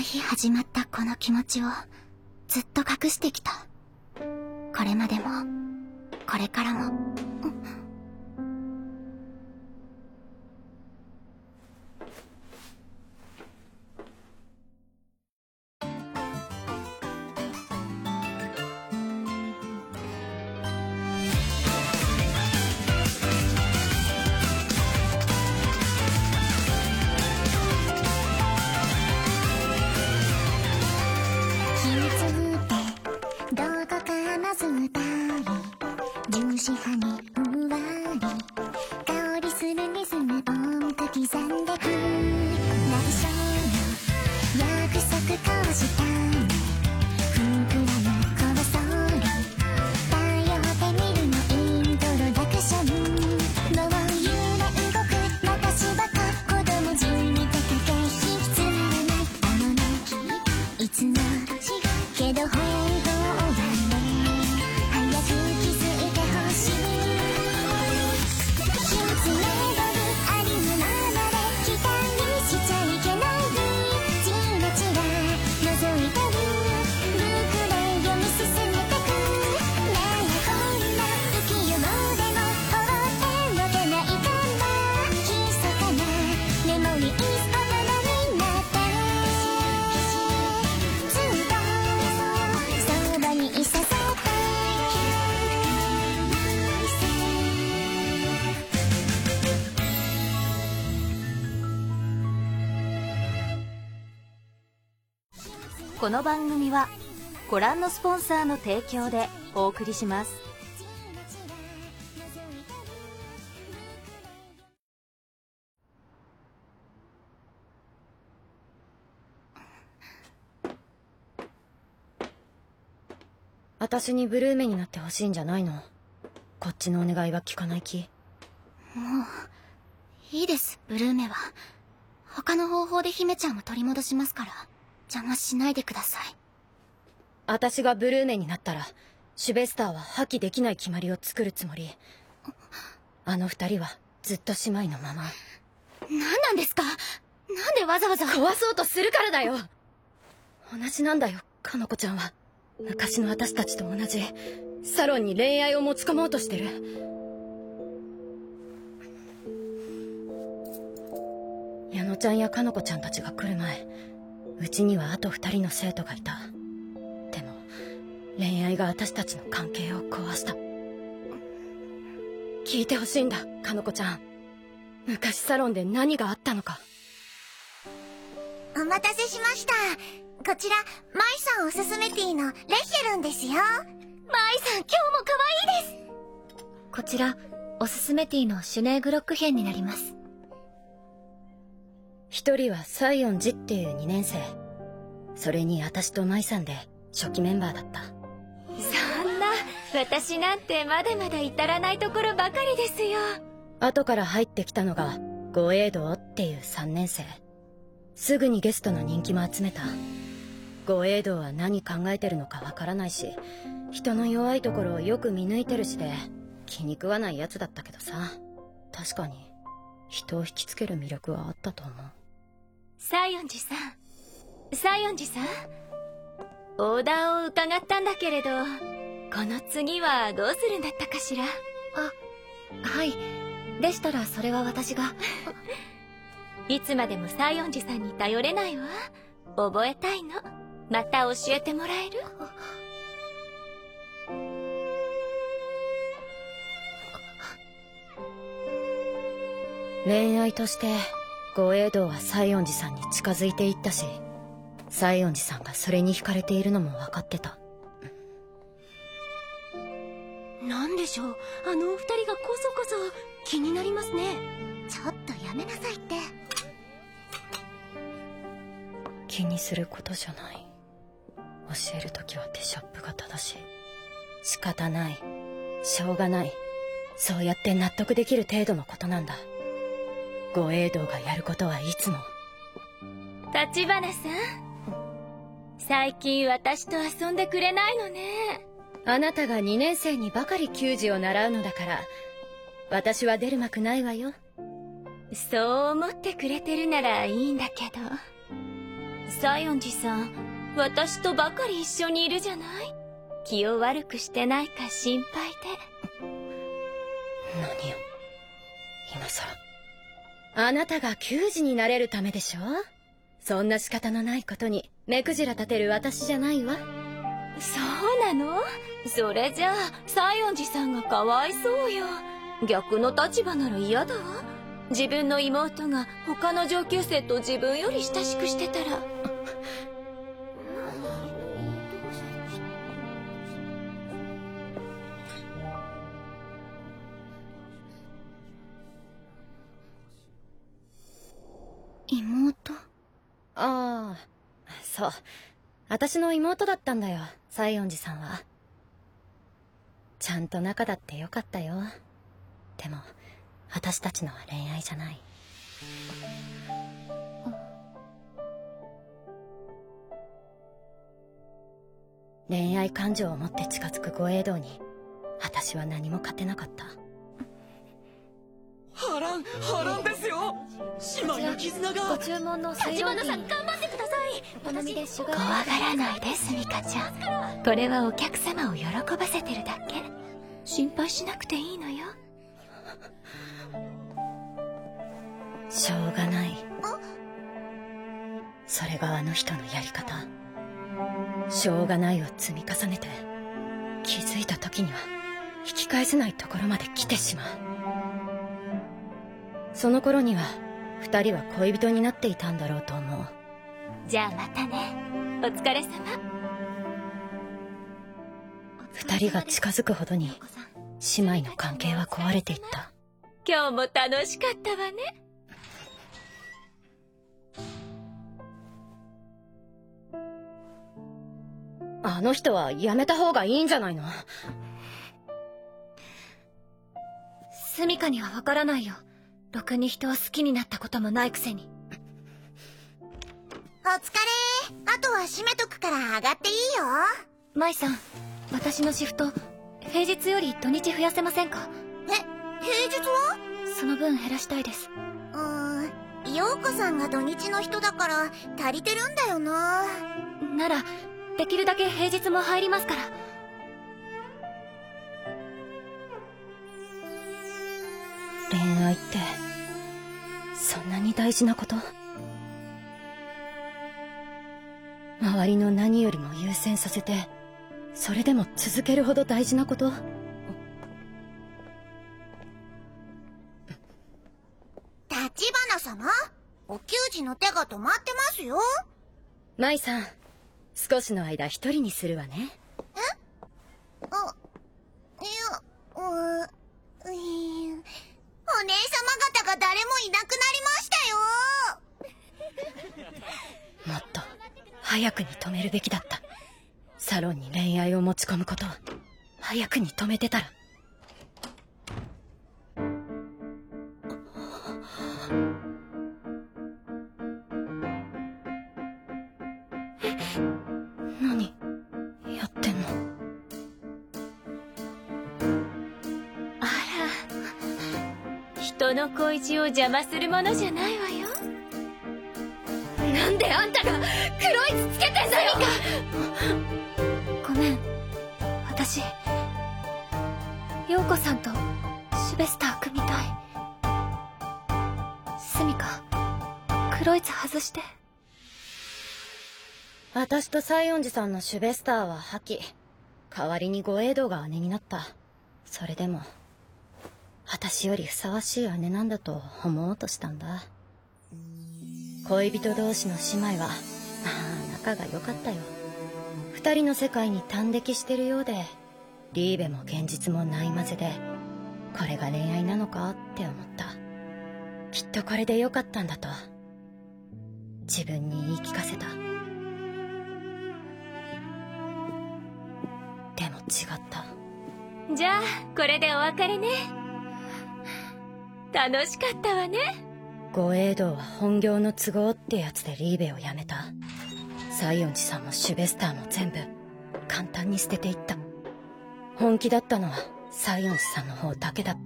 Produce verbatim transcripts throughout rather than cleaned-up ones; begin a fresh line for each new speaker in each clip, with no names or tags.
日始まったこの気持ちをずっと隠してきた。これまでもこれからも。
この番組はご覧のスポンサーの提供でお送りします。
私にブルーメになってほしいんじゃないの？こっちのお願いは聞かない気？
もういいです、ブルーメは。他の方法で姫ちゃんを取り戻しますから邪魔しないでください。
私がブルーメになったらシュベスターは破棄できない決まりを作るつもり。あの二人はずっと姉妹のまま。
何なんですか？なんでわざわざ。
壊そうとするからだよ。同じなんだよ、かの子ちゃんは。昔の私たちと同じ。サロンに恋愛を持ち込もうとしてる。矢野ちゃんやかの子ちゃんたちが来る前、うちにはあと二人の生徒がいた。でも恋愛が私たちの関係を壊した。聞いてほしいんだ、かの子ちゃん。昔サロンで何があったのか。
お待たせしました。こちらマイさんおすすめティーのレヒェルンですよ。マイさん今日も可愛いです。
こちらおすすめティーのシュネーグロック編になります。
一人は西園寺っていうにねん生。それに私と舞さんで初期メンバーだった。
そんな、私なんてまだまだ至らないところばかりですよ。
後から入ってきたのが五栄道っていうさんねん生。すぐにゲストの人気も集めた。五栄道は何考えてるのかわからないし、人の弱いところをよく見抜いてるしで気に食わないやつだったけどさ。確かに人を引きつける魅力はあったと思う。
西園寺さん、西園寺さん、オーダーを伺ったんだけれど、この次はどうするんだったかしら。
あ、はい。でしたらそれは私が。
いつまでも西園寺さんに頼れないわ。覚えたいの。また教えてもらえる？
恋愛として五栄道は西園寺さんに近づいていったし、西園寺さんがそれに惹かれているのも分かってた。
なんでしょう、あのお二人がこそこそ気になりますね。
ちょっとやめなさいって。
気にすることじゃない。教えるときはデシャップが正しい。仕方ない、しょうがない、そうやって納得できる程度のことなんだ。五栄道がやることはいつも。
立花さん、最近私と遊んでくれないのね。
あなたがにねん生にばかり球児を習うのだから、私は出る幕ないわよ。
そう思ってくれてるならいいんだけど。 西園寺さん、私とばかり一緒にいるじゃない。気を悪くしてないか心配で。
何よ今さら。あなたが給仕になれるためでしょ。そんな仕方のないことに目くじら立てる私じゃないわ。
そうなの？それじゃあ西園寺さんがかわいそうよ。逆の立場なら嫌だわ。自分の妹が他の上級生と自分より親しくしてたら。
妹？
ああ、そう。私の妹だったんだよ、西園寺さんは。ちゃんと仲だってよかったよ。でも、私たちのは恋愛じゃない。恋愛感情を持って近づく御影堂に、私は何も勝てなかった。
波乱、波乱ですよ。姉妹の絆が。
ご注文のセイロンティーに。
頑張ってください。
お好みでシュガー。
怖がらないで、スミカちゃん。これはお客様を喜ばせてるだけ。心配しなくていいのよ。
しょうがない。それがあの人のやり方。しょうがないを積み重ねて、気づいた時には引き返せないところまで来てしまう。その頃には二人は恋人になっていたんだろうと思う。
じゃあまたね。お疲れ様。
二人が近づくほどに姉妹の関係は壊れていった。
今日も楽しかったわね。
あの人はやめた方がいいんじゃないの？
スミカにはわからないよ。ろくに人を好きになったこともないくせに。
お疲れ。あとは閉めとくから上がっていいよ。
舞さん、私のシフト平日より土日増やせませんか？
え、平日は？
その分減らしたいです。
うーん、陽子さんが土日の人だから足りてるんだよな。
ならできるだけ平日も入りますから。
恋愛ってそんなに大事なこと？周りの何よりも優先させて、それでも続けるほど大事なこと？
立花様、お給仕の手が止まってますよ。
舞さん、少しの間一人にするわね。
え？あ、いや、うーん、うーん、お姉様方が誰もいなくなりましたよ。
もっと早くに止めるべきだった。サロンに恋愛を持ち込むことを早くに止めてたら。何やってんの？
あら、人の恋路を邪魔するものじゃないわよ。
なんであんたが黒いつつけてんだよ！
ごめん、私陽子さんとシュベスター組みたい。スミカ、黒いつ外して。
私と西園寺さんのシュベスターは破棄。代わりに御影堂が姉になった。それでも私よりふさわしい姉なんだと思おうとしたんだ。恋人同士の姉妹はまあ仲が良かったよ。二人の世界に端的してるようで、リーベも現実もないまぜで、これが恋愛なのかって思った。きっとこれで良かったんだと自分に言い聞かせた。でも違った。
じゃあこれでお別れね。楽しかったわね。
御影堂は本業の都合ってやつでリーベを辞めた。西園寺さんもシュベスターも全部簡単に捨てていった。本気だったのは西園寺さんの方だけだった。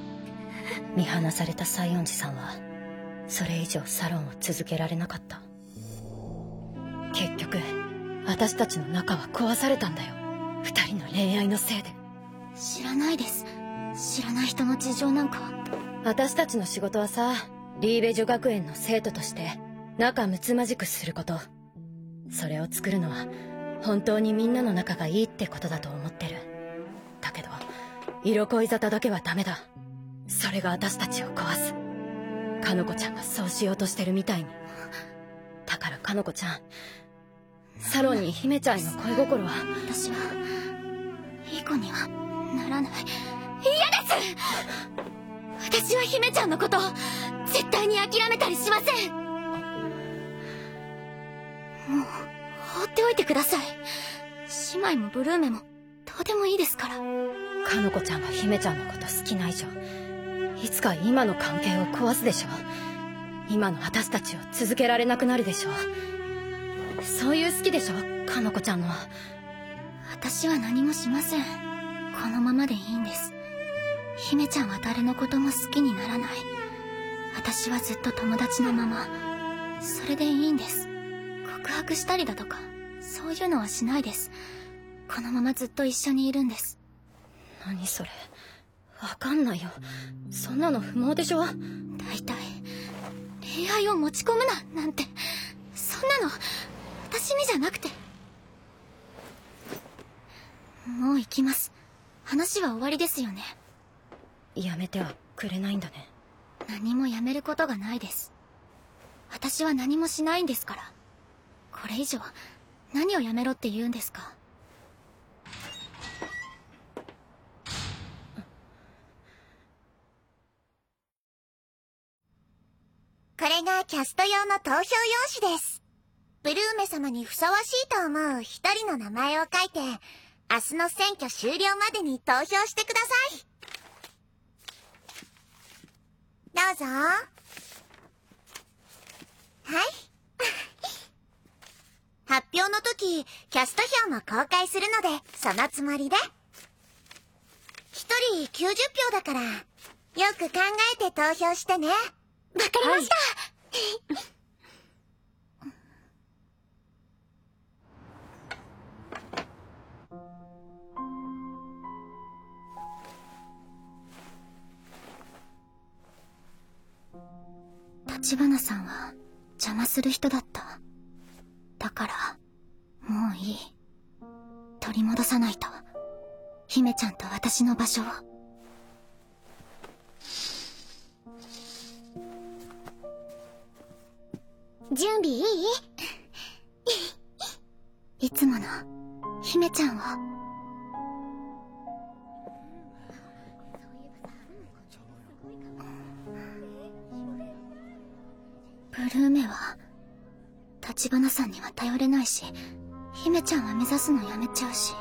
見放された西園寺さんはそれ以上サロンを続けられなかった。 私たちの仲は壊されたんだよ。二人の恋愛のせいで。
知らないです。知らない人の事情なんか。
私たちの仕事はさ、リーベ女学園の生徒として仲睦まじくすること。それを作るのは本当にみんなの仲がいいってことだと思ってる。だけど色恋沙汰だけはダメだ。それが私たちを壊す。かのこちゃんがそうしようとしてるみたいに。だからかのこちゃん、サロンに姫ちゃんへの恋心は。
私はいい子にはならない。嫌です。私は姫ちゃんのこと絶対に諦めたりしません。もう放っておいてください。姉妹もブルーメもどうでもいいですから。
かのこちゃんが姫ちゃんのこと好きな以上、いつか今の関係を壊すでしょ。今の私たちを続けられなくなるでしょ。そういう好きでしょ、かのこちゃんの。
私は何もしません。このままでいいんです。姫ちゃんは誰のことも好きにならない。私はずっと友達のまま。それでいいんです。告白したりだとかそういうのはしないです。このままずっと一緒にいるんです。
何それ、わかんないよ。そんなの不毛でしょ。
大体恋愛を持ち込むななんて、そんなの私にじゃなくて。もう行きます。話は終わりですよね。
やめてはくれないんだね。
何もやめることがないです。私は何もしないんですから。これ以上何をやめろって言うんですか。
これがキャスト用の投票用紙です。ブルーメ様にふさわしいと思う一人の名前を書いて、明日の選挙終了までに投票してください。どうぞ。はい発表の時キャスト票も公開するので、そのつもりで。一人きゅうじゅっぴょうだから、よく考えて投票してね。わかりました、はい
橘さんは邪魔する人だった。だからもういい。取り戻さないと。姫ちゃんと私の場所を。
準備いい？
いつもの姫ちゃんを。ブルーメは橘さんには頼れないし、姫ちゃんは目指すのやめちゃうし、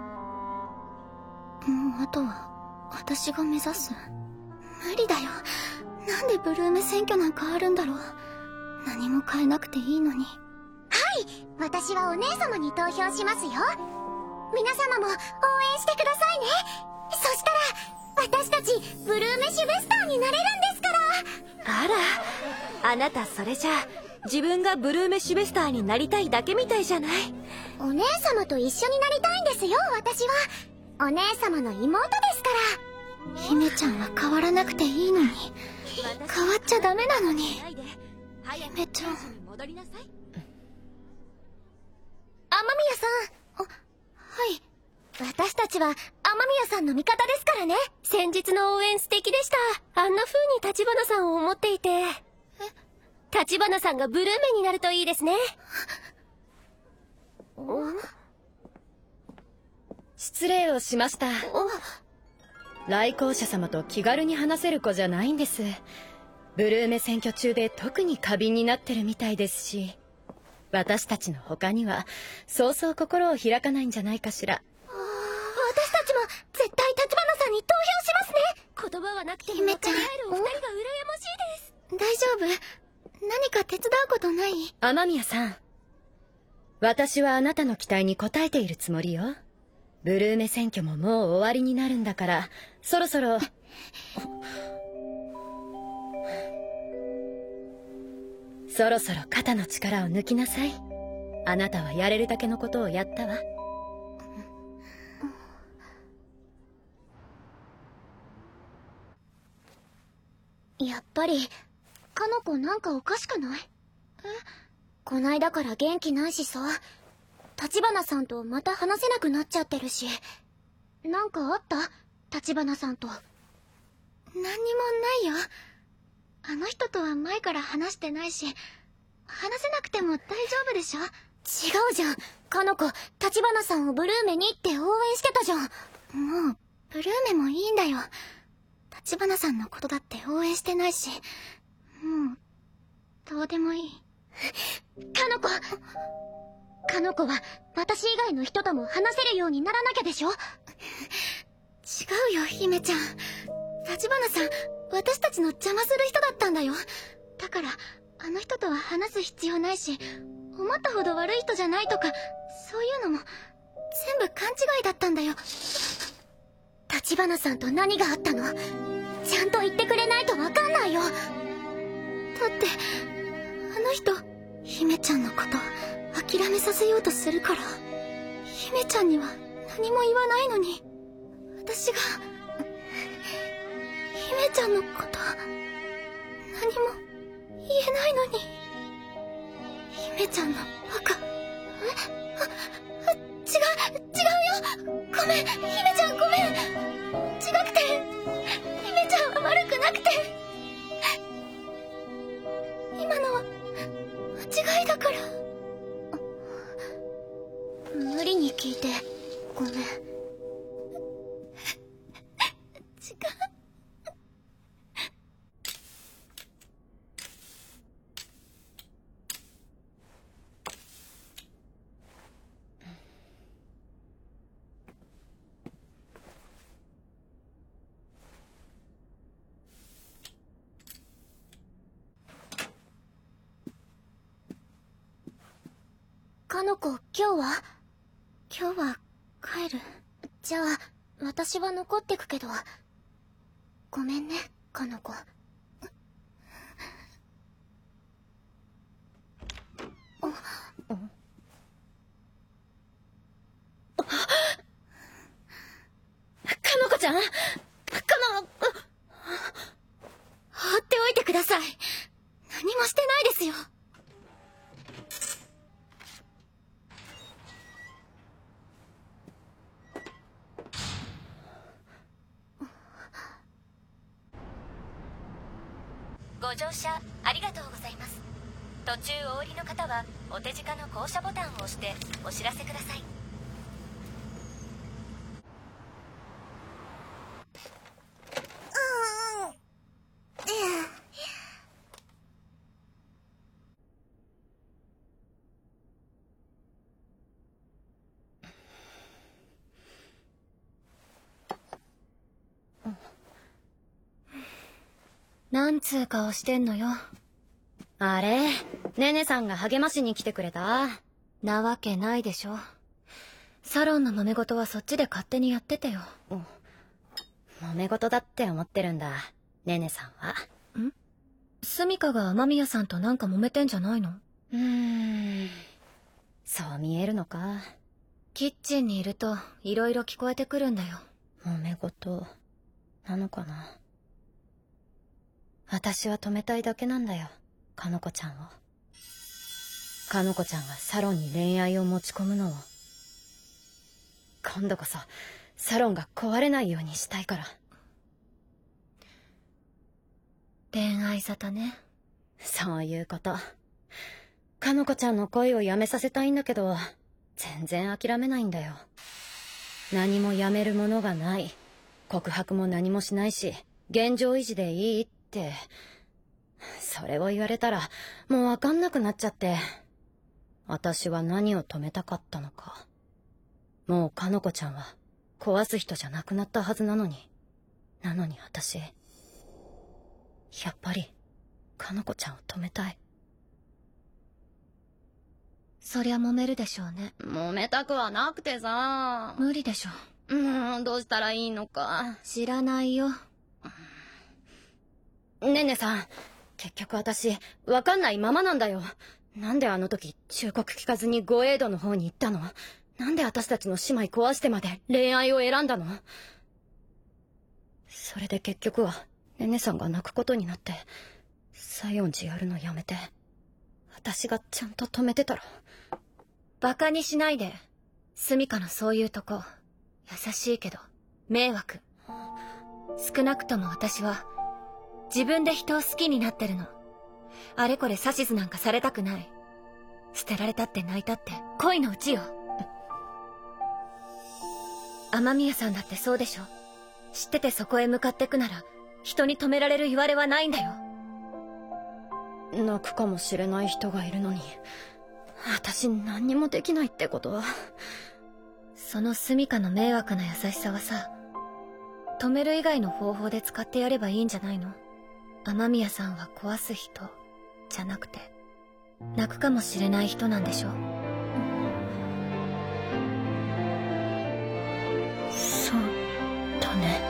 もうあとは私が目指す。無理だよ。なんでブルーメ選挙なんかあるんだろう。何も変えなくていいのに。
はい、私はお姉様に投票しますよ。皆様も応援してくださいね。そしたら私たちブルーメシュベスターになれるんですから。
あら、あなたそれじゃ自分がブルーメシュベスターになりたいだけみたいじゃない。
お姉様と一緒になりたいんですよ。私はお姉様の妹ですから。
姫ちゃんは変わらなくていいのに。変わっちゃダメなのに。姫ちゃん。
戻りなさい。
雨宮さん。
あ、はい。
私たちは雨宮さんの味方ですからね。
先日の応援素敵でした。あんな風に橘さんを思っていて。え、橘さんがブルーメになるといいですね。
失礼をしました。来校者様と気軽に話せる子じゃないんです。ブルーメ選挙中で特に過敏になってるみたいですし、私たちの他にはそうそう心を開かないんじゃないかしら。
私たちも絶対橘さんに投票しますね。
言葉はなくても
姫ちゃん、
分かり合えるお二人が羨ましいです。
大丈夫？何か手伝うことない？
雨宮さん、私はあなたの期待に応えているつもりよ。ブルーメ選挙ももう終わりになるんだから、そろそろそろそろ肩の力を抜きなさい。 あなたはやれるだけのことをやったわ。
やっぱりかの子なんかおかしくない？え？こないだから元気ないしさ、橘さんとまた話せなくなっちゃってるし。なんかあった？橘さんと。
何にもないよ。あの人とは前から話してないし、話せなくても大丈夫でしょ。
違うじゃん、かの子橘さんをブルーメにって応援してたじゃん。
もうブルーメもいいんだよ。橘さんのことだって応援してないし、もうどうでもいい。
かの子かの子は私以外の人とも話せるようにならなきゃでしょ。
違うよ姫ちゃん。橘さん私たちの邪魔する人だったんだよ。だからあの人とは話す必要ないし、思ったほど悪い人じゃないとかそういうのも全部勘違いだったんだよ。
橘さんと何があったの？ちゃんと言ってくれないとわかんないよ。だ
ってあの人姫ちゃんのこと諦めさせようとするから。姫ちゃんには何も言わないのに、私が姫ちゃんのこと何も言えないのに。姫ちゃんのバカ。え？あ、あ、違う、違うよ。ごめん、姫ちゃんごめん。違くて、姫ちゃんは悪くなくて。今のは間違いだから。
無理に聞いてごめん。違う。かの子、今日は？
今日は帰る。
じゃあ私は残ってくけど。ごめんね、かの子。
かのこちゃん？かの…
放っておいてください。何もしてないですよ。
ご乗車ありがとうございます。途中お降りの方はお手近の降車ボタンを押してお知らせください。
なんつう顔してんのよ。あれ、ねねさんが励ましに来てくれた？なわけないでしょ。サロンの揉め事はそっちで勝手にやっててよ。揉め事だって思ってるんだ、ねねさんは。ん？スミカが雨宮さんとなんか揉めてんじゃないの？うーん、そう見えるのか。キッチンにいるといろいろ聞こえてくるんだよ。揉め事なのかな。私は止めたいだけなんだよ、かのこちゃんを。かのこちゃんがサロンに恋愛を持ち込むのを。今度こそサロンが壊れないようにしたいから。恋愛沙汰ね。そういうこと。かのこちゃんの恋をやめさせたいんだけど、全然諦めないんだよ。何もやめるものがない。告白も何もしないし、現状維持でいいって。それを言われたらもうわかんなくなっちゃって。私は何を止めたかったのか。もうかのこちゃんは壊す人じゃなくなったはずなのに。なのに私、やっぱりかのこちゃんを止めたい。そりゃ揉めるでしょうね。揉めたくはなくてさ。無理でしょ。うーん、どうしたらいいのか知らないよ。ねねさん、結局私わかんないままなんだよ。 なんであの時忠告聞かずにゴエードの方に行ったの？なんで私たちの姉妹壊してまで恋愛を選んだの？それで結局はネネさんが泣くことになって西園寺やるのやめて、私がちゃんと止めてたら。
バカにしないで。スミカのそういうとこ優しいけど迷惑。少なくとも私は自分で人を好きになってるの。あれこれ指図なんかされたくない。捨てられたって泣いたって恋のうちよ。雨宮さんだってそうでしょ。知っててそこへ向かってくなら人に止められる言われはないんだよ。
泣くかもしれない人がいるのに私何にもできないってことは。
そのスミカの迷惑な優しさはさ、止める以外の方法で使ってやればいいんじゃないの？雨宮さんは壊す人じゃなくて泣くかもしれない人なんでしょ？
そうだね。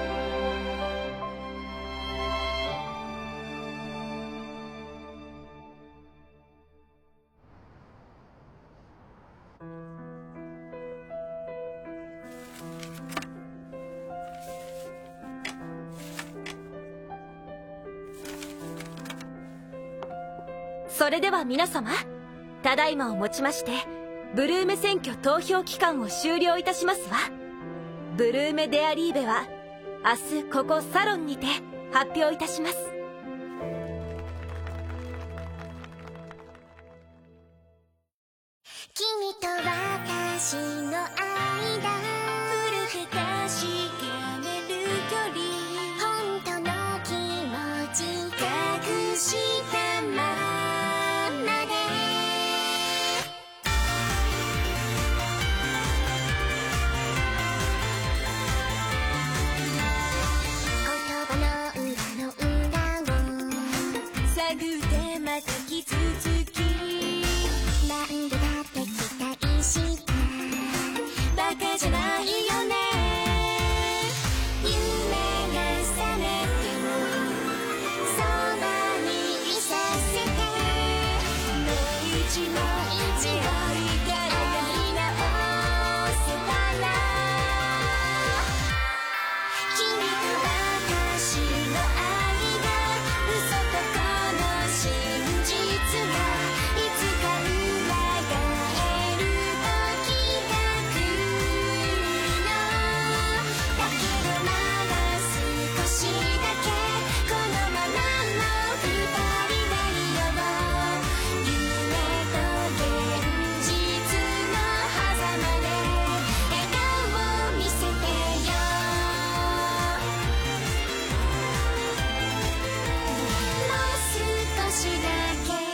それでは皆様、ただいまをもちましてブルーメ選挙投票期間を終了いたしますわ。ブルーメデアリーベは明日ここサロンにて発表いたします。
君と私の間古く確かめる距離、本当の気持ち隠したままで言葉の裏の裏を探ってまた傷つき、なんでだって期待したバカじゃないよね。夢が覚めてもそばにいさせて、もう一もう一度やり直せたら、君と私の愛が嘘とこの真実がいつか裏返る時が来るの。だけどまだ少しだけこのままの二人でいよう。夢と現実の狭間で笑顔を見せてよ。もう少しだけ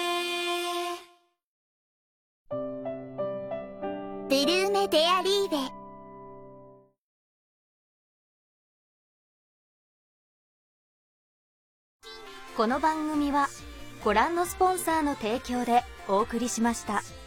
ブルーメデアリーベ。
この番組はご覧のスポンサーの提供でお送りしました。